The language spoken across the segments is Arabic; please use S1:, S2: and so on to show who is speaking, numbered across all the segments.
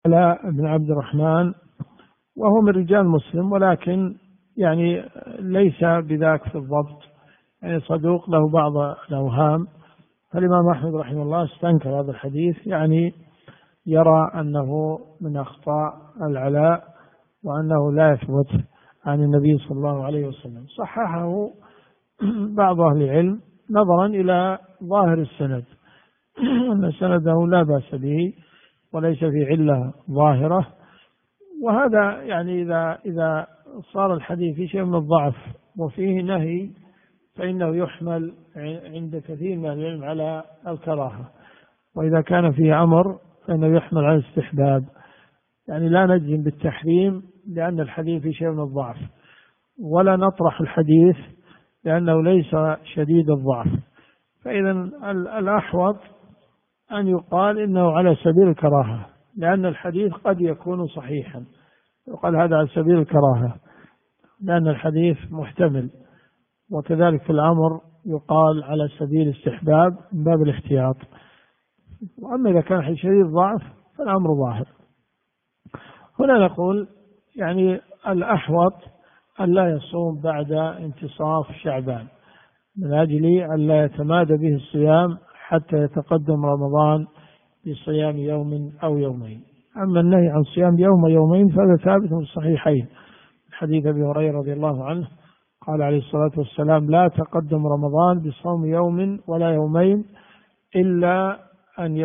S1: علاء بن عبد الرحمن، وهو من رجال مسلم، ولكن يعني ليس بذاك في الضبط، يعني صدوق له بعض الأوهام. فالإمام أحمد رحمه الله استنكر هذا الحديث، يعني يرى أنه من أخطاء العلاء وأنه لا يثبت عن النبي صلى الله عليه وسلم. صححه بعض أهل العلم نظرا إلى ظاهر السند، أن سنده لا بأس به وليس في علة ظاهرة. وهذا يعني إذا صار الحديث في شيء من الضعف وفيه نهي فإنه يحمل عند كثير من العلم على الكراهة، وإذا كان فيه أمر فإنه يحمل على الاستحباب. يعني لا نجزم بالتحريم لأن الحديث في شيء من الضعف، ولا نطرح الحديث لأنه ليس شديد الضعف. فإذا الأحوط أن يقال إنه على سبيل الكراهة، لأن الحديث قد يكون صحيحا، يقال هذا على سبيل الكراهة لأن الحديث محتمل. وكذلك في الأمر يقال على سبيل الاستحباب من باب الاحتياط. وأما إذا كان شديد ضعف فالأمر ظاهر. هنا نقول يعني الأحوط أن لا يصوم بعد انتصاف شعبان، من أجل أن لا يتمادى به الصيام حتى يتقدم رمضان بصيام يوم أو يومين. أما النهي عن صيام يوم يومين فهذا ثابت في الصحيحين، حديث أبي هريرة رضي الله عنه قال عليه الصلاة والسلام: لا تقدم رمضان بصوم يوم ولا يومين إلا أن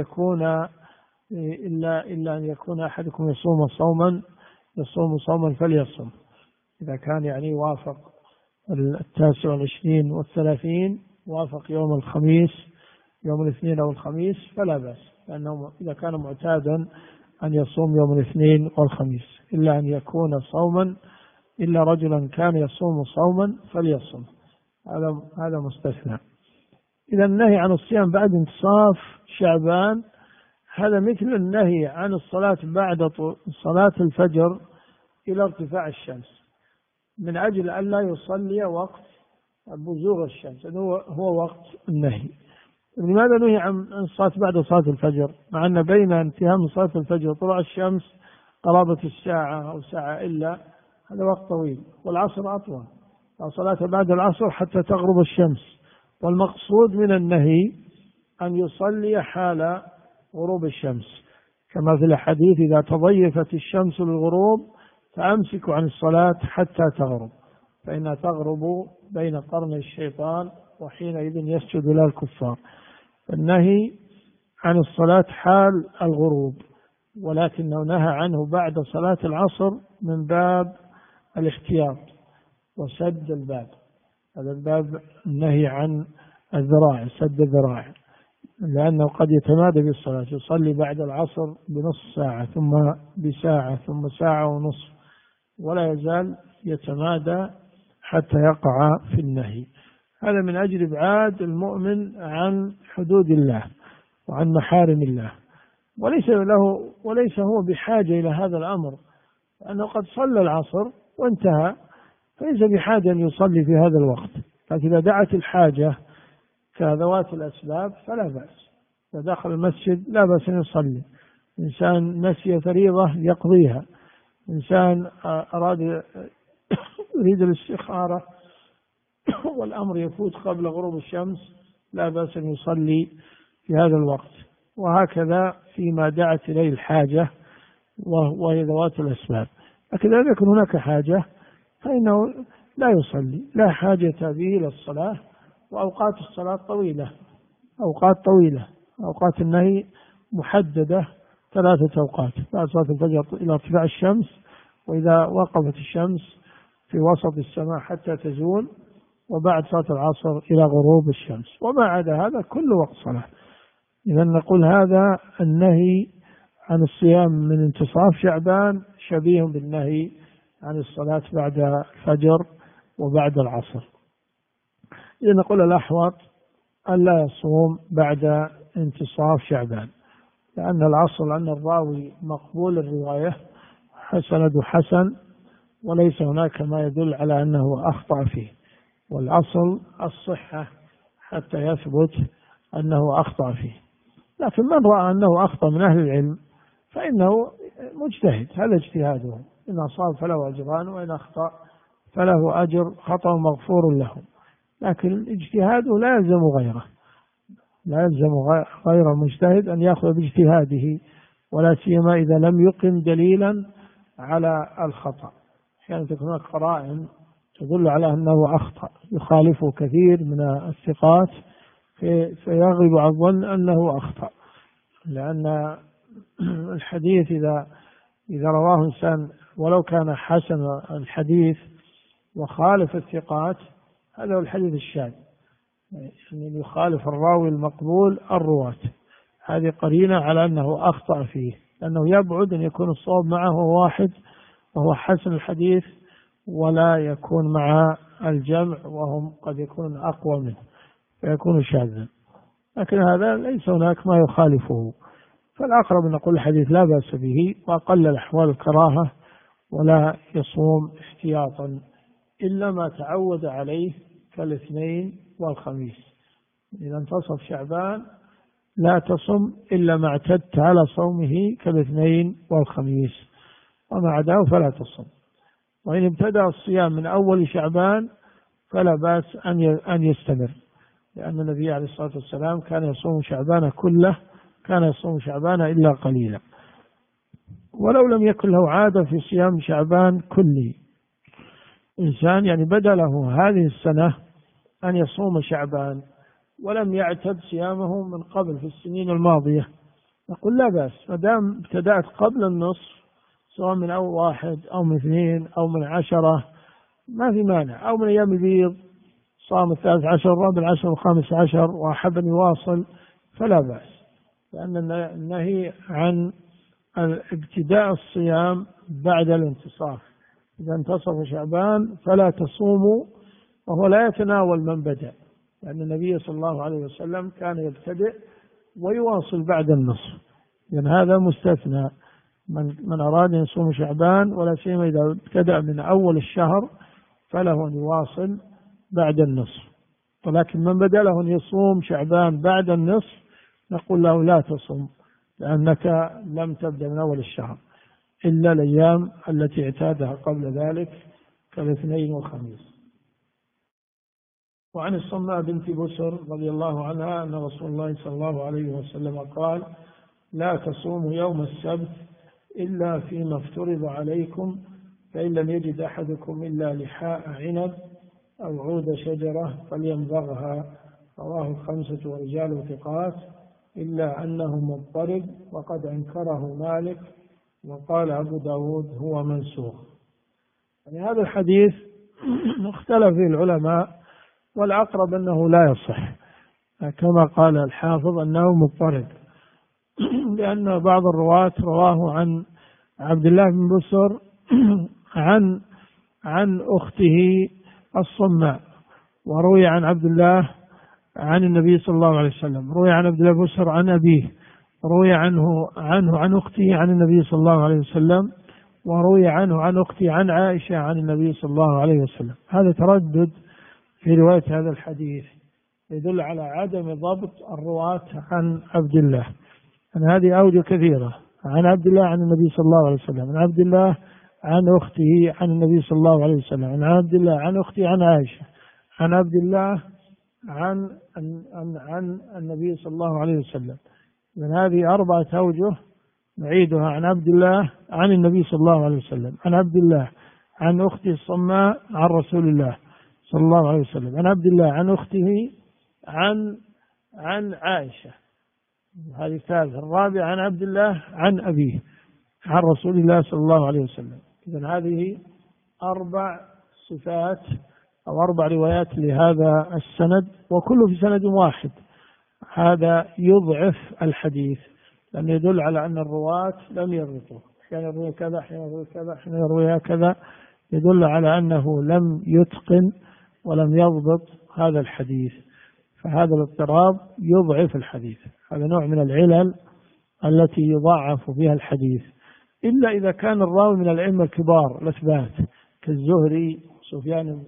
S1: يكون أحدكم يصوم صوما فليصم. إذا كان يعني وافق 29 والثلاثين، وافق يوم الخميس، يوم الاثنين أو الخميس، فلا بأس، لأنه إذا كان معتادا أن يصوم يوم الاثنين والخميس، إلا أن يكون صوما، إلا رجلا كان يصوم صوما فليصم، هذا مستثنى. إذا النهي عن الصيام بعد انتصاف شعبان هذا مثل النهي عن الصلاة بعد صلاة الفجر إلى ارتفاع الشمس، من أجل أن لا يصلي وقت بزوغ الشمس، هو وقت النهي. لماذا نهي عن الصلاة بعد صلاة الفجر، مع أن بين انتهاء من صلاة الفجر وطلوع الشمس قرابة الساعة أو ساعة إلا، هذا وقت طويل، والعصر أطول، لا صلاة بعد العصر حتى تغرب الشمس. والمقصود من النهي أن يصلي حال غروب الشمس، كما في الحديث: إذا تضيفت الشمس للغروب فأمسكوا عن الصلاة حتى تغرب، فإنها تغرب بين قرني الشيطان وحينئذ يسجد لها الكفار. النهي عن الصلاة حال الغروب، ولكنه نهى عنه بعد صلاة العصر من باب الاحتياط وسد الباب. هذا الباب النهي عن الذراع، سد الذراع، لأنه قد يتمادى بالصلاة، يصلي بعد العصر بنصف ساعة ثم بساعة ثم ساعة ونصف، ولا يزال يتمادى حتى يقع في النهي. هذا من أجل إبعاد المؤمن عن حدود الله وعن محارم الله، وليس هو بحاجة إلى هذا الأمر، لأنه قد صلى العصر وانتهى، فليس بحاجة أن يصلي في هذا الوقت. لكن إذا دعت الحاجة كذوات الأسباب فلا بأس. إذا دخل المسجد لا بأس أن يصلي، إنسان نسي فريضة يقضيها، إنسان يريد الاستخارة والأمر يفوت قبل غروب الشمس لا بأس أن يصلي في هذا الوقت. وهكذا فيما دعت إليه الحاجة وهي ذوات الأسباب. لكن إذا يكون هناك حاجة فإنه لا يصلي، لا حاجة به إلى الصلاة. وأوقات الصلاة طويلة، أوقات النهي محددة، 3 أوقات: بعد صلاة الفجر إلى ارتفاع الشمس، وإذا وقفت الشمس في وسط السماء حتى تزول، وبعد صلاة العصر إلى غروب الشمس. وما عدا هذا كل وقت صلاة. إذا نقول هذا النهي عن الصيام من انتصاف شعبان شبيه بالنهي عن الصلاة بعد الفجر وبعد العصر. إذا نقول الأحوط أن لا يصوم بعد انتصاف شعبان، لأن الأصل أن الراوي مقبول الرواية، سند حسن، وليس هناك ما يدل على أنه أخطأ فيه، والأصل الصحة حتى يثبت أنه أخطأ فيه. لكن من رأى أنه أخطأ من أهل العلم فإنه مجتهد، هذا اجتهاده، إن أصاب فله أجران وإن أخطأ فله أجر خطأ مغفور له، لكن اجتهاده لا يلزم غيره، لا يلزم غير المجتهد أن يأخذ باجتهاده، ولا سيما إذا لم يقم دليلا على الخطأ. أحيانا تكون هناك قرائن تدل على أنه أخطأ، يخالفه كثير من الثقات فيغلب على الظن أنه أخطأ، لأن الحديث إذا رواه إنسان ولو كان حسن الحديث وخالف الثقات، هذا هو الحديث الشاذ، يعني يخالف الراوي المقبول الرواة، هذه قرينة على أنه أخطأ فيه، لأنه يبعد أن يكون الصواب معه واحد وهو حسن الحديث، ولا يكون مع الجمع وهم قد يكون أقوى منه فيكون شاذا، لكن هذا ليس هناك ما يخالفه، فالأقرب أن نقول الحديث لا بأس به، وأقل الأحوال الكراهة، ولا يصوم احتياطا إلا ما تعود عليه كالاثنين والخميس. إذا انتصف شعبان لا تصم إلا ما اعتدت على صومه كالاثنين والخميس، وما عداه فلا تصم. وإن ابتدأ الصيام من أول شعبان فلا بأس أن يستمر، لأن النبي عليه الصلاة والسلام كان يصوم شعبان كله، كان يصوم شعبان إلا قليلا. ولو لم يكن له عادة في صيام شعبان كله، إنسان يعني بدأ له هذه السنة أن يصوم شعبان ولم يعتد صيامه من قبل في السنين الماضية، نقول لا بأس، ما دام ابتدأت قبل النصف، سواء من أول 1 أو من 2 أو من 10 ما في مانع، أو من أيام البيض صام 13 14 و15 وأحب أن يواصل فلا بأس، لأن النهي عن ابتداء الصيام بعد الانتصاف، إذا انتصف شعبان فلا تصوموا، وهو لا يتناول من بدأ، لأن النبي صلى الله عليه وسلم كان يبتدئ ويواصل بعد النصف، لأن هذا مستثنى، من أراد أن يصوم شعبان ولا سيما إذا ابتدأ من أول الشهر فله أن يواصل بعد النصف، ولكن من بدأ له أن يصوم شعبان بعد النصف نقول له لا تصوم، لأنك لم تبدأ من أول الشهر إلا الأيام التي اعتادها قبل ذلك كالاثنين والخميس. وعن الصماء بنت بسر رضي الله عنها أن رسول الله صلى الله عليه وسلم قال: لا تصوموا يوم السبت إلا فيما افترض عليكم، فإن لم يجد أحدكم إلا لحاء عنب أو عود شجرة فليمضغها. رواه 5 ورجال ثقات إلا أنه مضطرب، وقد أنكره مالك، وقال أبو داود هو منسوخ. يعني هذا الحديث اختلف فيه العلماء، والأقرب أنه لا يصح، كما قال الحافظ أنه مضطرب، لأن بعض الرواة رواه عن عبد الله بن بسر عن أخته الصماء، وروي عن عبد الله عن النبي صلى الله عليه وسلم، روي عن عبد الله بن بسر عن أبيه، روي عنه عن أخته عن النبي صلى الله عليه وسلم، وروي عنه عن أخته عن عائشة عن النبي صلى الله عليه وسلم. هذا تردد في رواية هذا الحديث يدل على عدم ضبط الرواة عن عبد الله، أن هذه أوجه كثيرة، عن عبد الله عن النبي صلى الله عليه وسلم، عن عبد الله عن أخته عن النبي صلى الله عليه وسلم، عن عبد الله عن أخته عن عائشة، عن عبد الله عن النبي صلى الله عليه وسلم. من هذه 4 أوجه نعيدها: عن عبد الله عن النبي صلى الله عليه وسلم، عن عبد الله عن أخته الصماء عن رسول الله صلى الله عليه وسلم، عن عبد الله عن أخته عن عائشة، هذه الثالثة. الرابعة عن عبد الله عن أبيه عن رسول الله صلى الله عليه وسلم. إذن هذه 4 صفات أو 4 روايات لهذا السند، وكله في سند واحد. هذا يضعف الحديث، لأنه يدل على أن الرواة لم يضبطوا، أحيانا يروي كذا، أحيانا يروي كذا، أحيانا يروي كذا، يدل على أنه لم يتقن ولم يضبط هذا الحديث، فهذا الاضطراب يضعف الحديث. هذا نوع من العلل التي يضاعف بها الحديث، إلا إذا كان الراوي من الأئمة الكبار الأثبات كالزهري، سفيان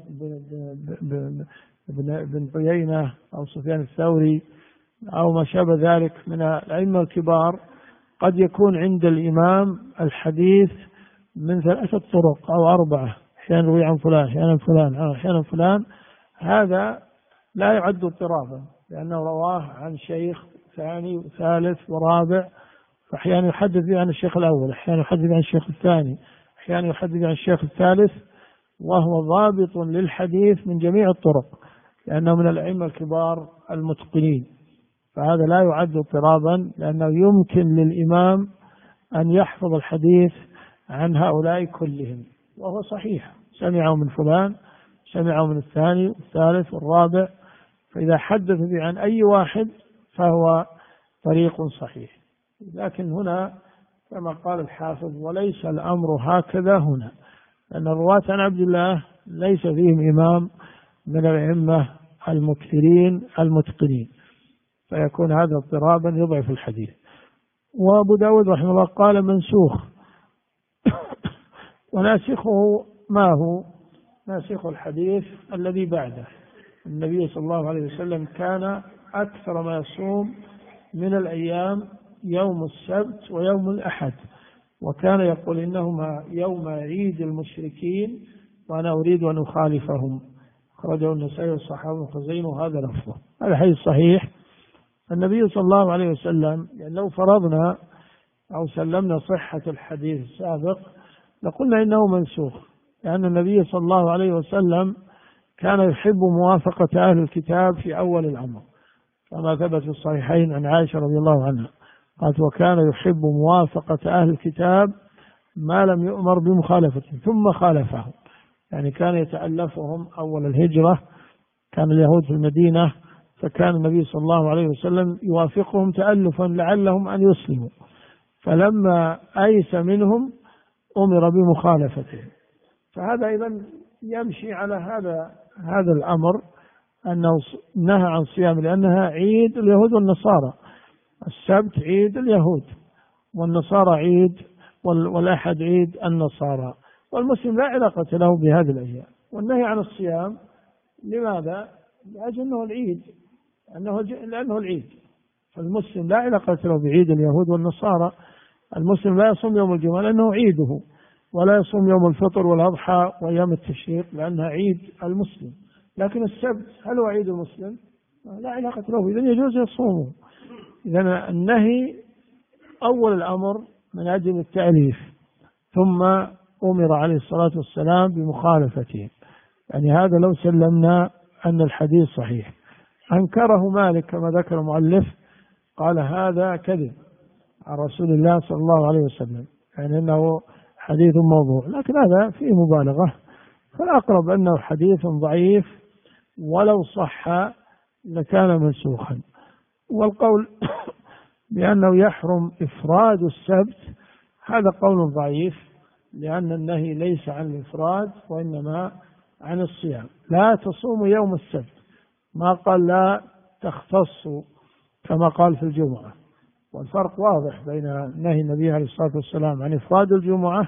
S1: بن عيينة، أو سفيان الثوري، أو ما شابه ذلك من الأئمة الكبار، قد يكون عند الإمام الحديث من 3 طرق أو 4، أحيانا روي عن فلان، أحيانا فلان، أحيانا فلان، هذا لا يعد اضطرابا، لأنه رواه عن شيخ ثاني وثالث ورابع، فأحيانا يحدث به عن الشيخ الأول، أحيانا يحدث به عن الشيخ الثاني، أحيانا يحدث به عن الشيخ الثالث، وهو ضابط للحديث من جميع الطرق، لأنه من الأئمة الكبار المتقنين، فهذا لا يعد اضطرابا، لأنه يمكن للإمام أن يحفظ الحديث عن هؤلاء كلهم، وهو صحيح، سمعه من فلان، سمعه من الثاني والثالث والرابع، فإذا حدث به عن أي واحد فهو طريق صحيح. لكن هنا كما قال الحافظ: وليس الأمر هكذا هنا، لأن الرواة عن عبد الله ليس فيهم إمام من الأئمة المكثرين المتقنين، فيكون هذا اضطرابا يضعف الحديث. وأبو داود رحمه الله قال: منسوخ. وناسخه ما هو؟ ناسخ الحديث الذي بعده. النبي صلى الله عليه وسلم كان أكثر ما يصوم من الأيام يوم السبت ويوم الأحد، وكان يقول: إنهما يوم عيد المشركين وأنا أريد أن أخالفهم. أخرجه النسائي والصحابة والخزين، وهذا لفظه. هذا حديث صحيح. النبي صلى الله عليه وسلم، يعني لو فرضنا أو سلمنا صحة الحديث السابق لقلنا إنه منسوخ، لأن النبي صلى الله عليه وسلم كان يحب موافقة أهل الكتاب في أول الأمر، كما ثبت في الصحيحين عن عائشة رضي الله عنها قالت: وكان يحب موافقة أهل الكتاب ما لم يؤمر بمخالفتهم ثم خالفهم، يعني كان يتألفهم أول الهجرة، كان اليهود في المدينة، فكان النبي صلى الله عليه وسلم يوافقهم تألفا لعلهم أن يسلموا، فلما أيس منهم أمر بمخالفتهم. فهذا أيضا يمشي على هذا الأمر، أنه نهى عن صيام لأنها عيد اليهود والنصارى. السبت عيد اليهود، والنصارى عيد، والأحد عيد النصارى، والمسلم لا علاقة له بهذه الأيام. والنهي عن الصيام لماذا؟ لأجل أنه العيد، لأنه العيد، فالمسلم لا علاقة له بعيد اليهود والنصارى. المسلم لا يصوم يوم الجمعة لأنه عيده، ولا يصوم يوم الفطر والأضحى وأيام التشريق لأنها عيد المسلم. لكن السبت هل هو عيد المسلم؟ لا علاقة له، إذن يجوز يصومه. إذن النهي أول الأمر من أجل التأليف، ثم أمر عليه الصلاة والسلام بمخالفتهم. يعني هذا لو سلمنا أن الحديث صحيح. أنكره مالك كما ذكر المؤلف، قال: هذا كذب عن رسول الله صلى الله عليه وسلم، يعني أنه حديث موضوع، لكن هذا فيه مبالغة، فالأقرب أنه حديث ضعيف، ولو صح لكان منسوخا. والقول بأنه يحرم إفراد السبت هذا قول ضعيف، لأن النهي ليس عن الإفراد وإنما عن الصيام. لا تصوم يوم السبت، ما قال لا تختص كما قال في الجمعة. والفرق واضح بين نهي النبي عليه الصلاة والسلام عن إفراد الجمعة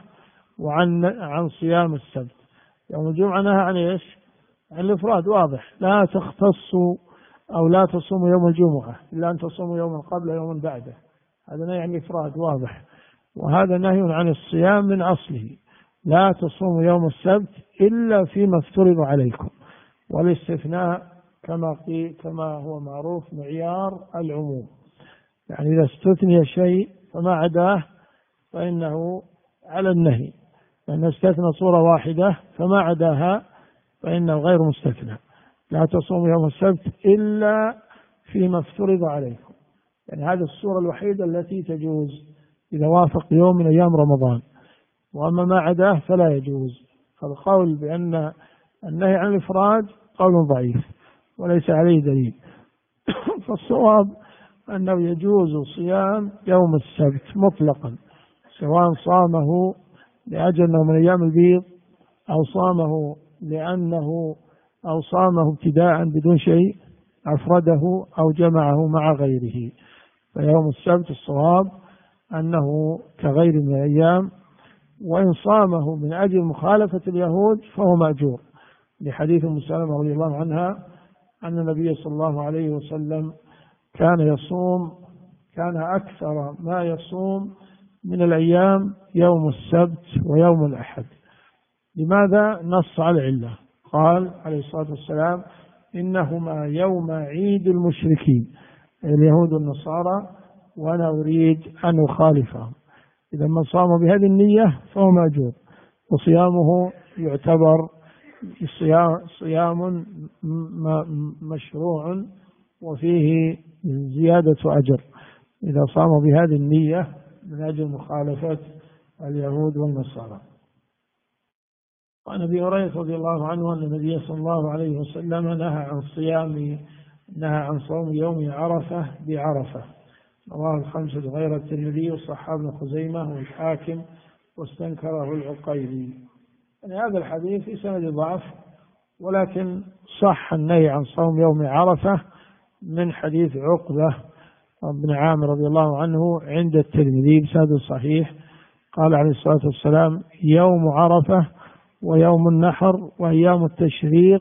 S1: وعن صيام السبت. يوم الجمعة نهى عن إيش؟ عن الإفراد، واضح: لا تختصوا أو لا تصوموا يوم الجمعة إلا أن تصوموا يوما قبل يوما بعده، هذا نهي عن الإفراد واضح. وهذا نهي عن الصيام من أصله: لا تصوموا يوم السبت إلا فيما افترض عليكم. والاستثناء كما هو معروف معيار العموم، يعني إذا استثني شيء فما عداه فإنه على النهي، لأن استثنى صورة واحدة فما عداها فإنه غير مستثنى. لا تصوموا يوم السبت إلا فيما افترض عليكم، يعني هذه الصورة الوحيدة التي تجوز إذا وافق يوم من أيام رمضان، وأما ما عداه فلا يجوز. فالقول بأن النهي عن الإفراد قول ضعيف وليس عليه دليل. فالصواب أنه يجوز صيام يوم السبت مطلقا، سواء صامه لأجل أنه من أيام البيض، أو صامه ابتداء بدون شيء، أفرده أو جمعه مع غيره. فيوم السبت الصواب أنه كغير من الأيام، وإن صامه من أجل مخالفة اليهود فهو مأجور، لحديث أم سلمة رضي الله عنها أن النبي صلى الله عليه وسلم كان يصوم كان أكثر ما يصوم من الأيام يوم السبت ويوم الأحد. لماذا؟ نص على العلة، قال عليه الصلاة والسلام: إنهما يوم عيد المشركين اليهود والنصارى، وأنا أريد أن أخالفهم. إذا من صام بهذه النية فهو مأجور، وصيامه يعتبر صيام مشروع وفيه زيادة أجر إذا صام بهذه النية من أجل مخالفة اليهود والنصارى. وعن أبي هريرة رضي الله عنه أن النبي صلى الله عليه وسلم نهى عن صوم يوم عرفة بعرفة. رواه الخمسة غير الترمذي وصححه ابن خزيمة والحاكم واستنكره العقيلي. يعني هذا الحديث في سند ضعف، ولكن صح النهي عن صوم يوم عرفة من حديث عقبة بن عامر رضي الله عنه عند الترمذي بسند صحيح. قال عليه الصلاة والسلام: يوم عرفة ويوم النحر وأيام التشريق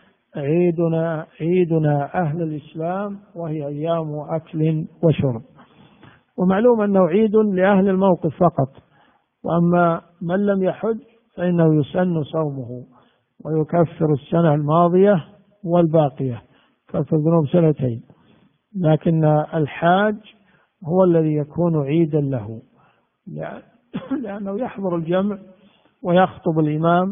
S1: عيدنا أهل الإسلام، وهي أيام أكل وشرب. ومعلوم أنه عيد لأهل الموقف فقط، وأما من لم يحج فإنه يسن صومه ويكفر السنة الماضية والباقية، كفر ذنوب سنتين. لكن الحاج هو الذي يكون عيدا له، لأنه يحضر الجمع ويخطب الإمام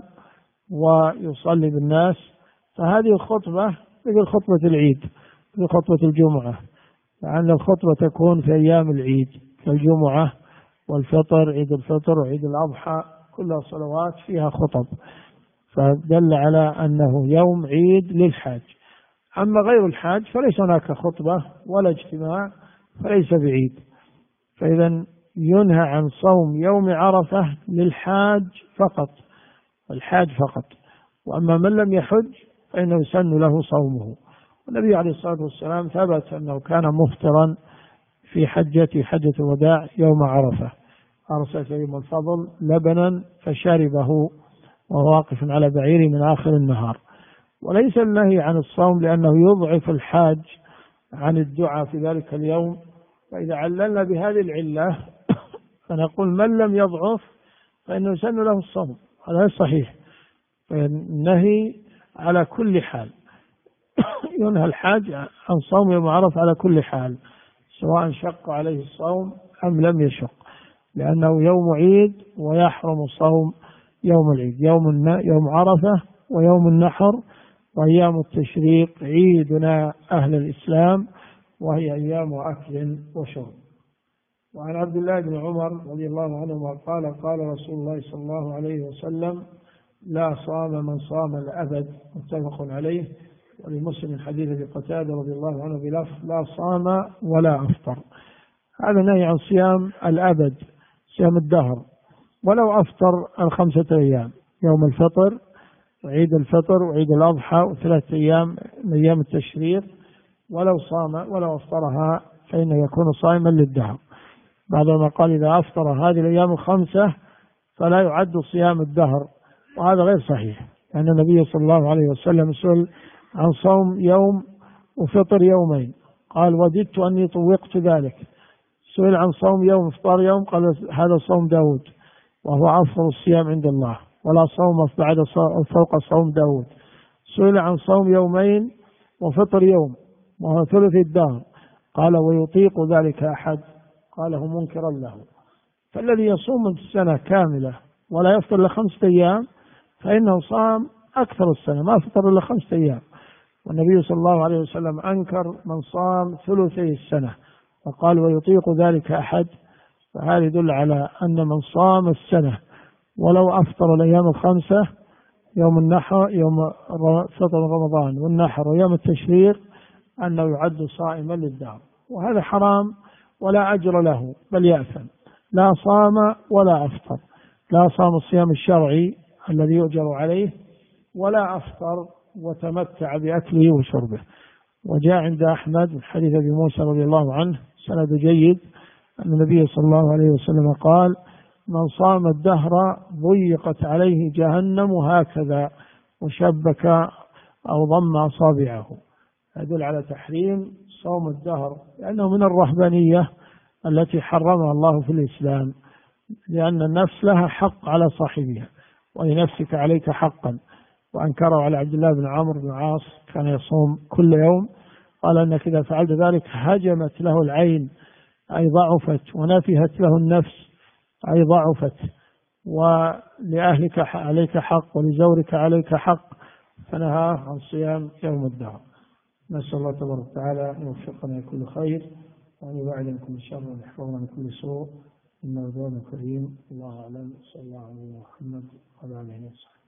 S1: ويصلي بالناس، فهذه الخطبة مثل خطبة العيد، مثل خطبة الجمعة، لأن الخطبة تكون في أيام العيد كالجمعة والفطر، عيد الفطر وعيد الأضحى، كلها صلوات فيها خطب، فدل على أنه يوم عيد للحاج. أما غير الحاج فليس هناك خطبة ولا اجتماع، فليس بعيد. فإذا ينهى عن صوم يوم عرفة للحاج فقط، الحاج فقط. وأما من لم يحج فإنه يسن له صومه. والنبي عليه الصلاة والسلام ثبت أنه كان مفطرا في حجة الوداع يوم عرفة، أرسل يوم الفضل لبنا فشربه وهو واقف على بعيره من آخر النهار. وليس النهي عن الصوم لأنه يضعف الحاج عن الدعاء في ذلك اليوم، فإذا عللنا بهذه العلة فنقول من لم يضعف فإنه يسن له الصوم، هذا صحيح. فالنهي على كل حال، ينهى الحاج عن صوم يوم عرفة على كل حال، سواء شق عليه الصوم أم لم يشق، لأنه يوم عيد ويحرم الصوم يوم العيد، يوم عرفة ويوم النحر وأيام التشريق عيدنا أهل الإسلام، وهي أيام أكل وشرب. وعن عبد الله بن عمر رضي الله عنهما قال: قال رسول الله صلى الله عليه وسلم: لا صام من صام الأبد، متفق عليه. ولمسلم حديث أبي قتادة رضي الله عنه بلفظ: لا صام ولا أفطر. هذا نهي عن صيام الأبد، صيام الدهر، ولو أفطر الخمسة أيام، يوم الفطر وعيد الفطر وعيد الأضحى وثلاثة أيام من أيام التشريق، ولو أفطرها فإنه يكون صائما للدهر. بعضهم قال إذا أفطر هذه الأيام الخمسة فلا يعد صيام الدهر، وهذا غير صحيح، لأن النبي صلى الله عليه وسلم سئل عن صوم يوم وفطر يومين، قال: وددت أني طوقت ذلك. سئل عن صوم يوم وفطر يوم، قال: هذا صوم داود وهو أفضل الصيام عند الله، ولا صوم بعد فوق صوم داود. سئل عن صوم يومين وفطر يوم وهو ثلث الدهر، قال: ويطيق ذلك أحد؟ قاله منكرا له. فالذي يصوم السنة كاملة ولا يفطر إلا 5 أيام فإنه صام أكثر السنة، ما فطر إلا 5 أيام. والنبي صلى الله عليه وسلم أنكر من صام ثلثي السنة وقال: ويطيق ذلك أحد؟ فهذا يدل على أن من صام السنة ولو أفطر الأيام الخمسة، يوم النحر، يوم فطر رمضان والنحر ويوم التشريق، أنه يعد صائما للدهر، وهذا حرام ولا أجر له، بل يأثم. لا صام ولا أفطر، لا صام الصيام الشرعي الذي يؤجر عليه، ولا أفطر وتمتع بأكله وشربه. وجاء عند أحمد من حديث أبي موسى رضي الله عنه سند جيد أن النبي صلى الله عليه وسلم قال: من صام الدهر ضيقت عليه جهنم هكذا، وشبك أو ضم أصابعه. يدل على تحريم صوم الدهر، لأنه من الرهبانية التي حرمها الله في الإسلام، لأن النفس لها حق على صاحبها، ولنفسك عليك حقا. وأنكره على عبد الله بن عمرو بن العاص، كان يصوم كل يوم، قال أنك إذا فعلت ذلك هجمت له العين أي ضعفت، ونفهت له النفس أي ضعفت، ولأهلك عليك حق ولزورك عليك حق، فنهى عن صيام يوم الدهر. نسأل الله تبارك وتعالى أن يوفقنا لكل خير، وأن يبعد عن كل شر، وأن يحفظنا من كل سوء، إنه جواد كريم. الله أعلم. صلى الله عليه محمد وعلى آله وصحبه.